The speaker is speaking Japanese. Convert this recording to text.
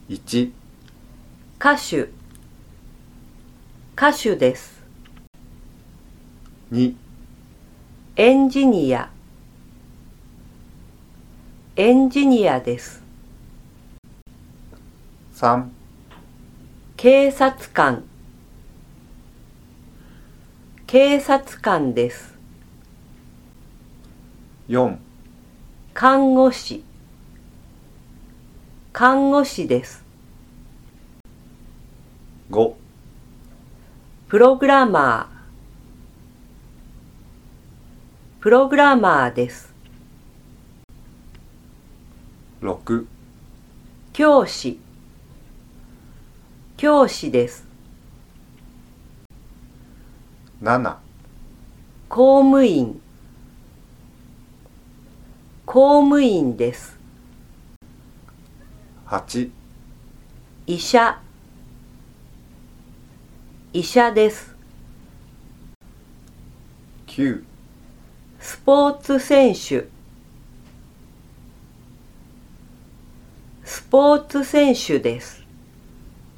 1、 歌手、歌手です。 2、 エンジニア、エンジニアです。 3、 警察官、警察官です。 4、 看護師、看護師です。 5、 プログラマー、プログラマーです。 6、 教師、教師です。 7、 公務員、公務員です。 8、 医者、医者です。 9、 スポーツ選手、スポーツ選手です。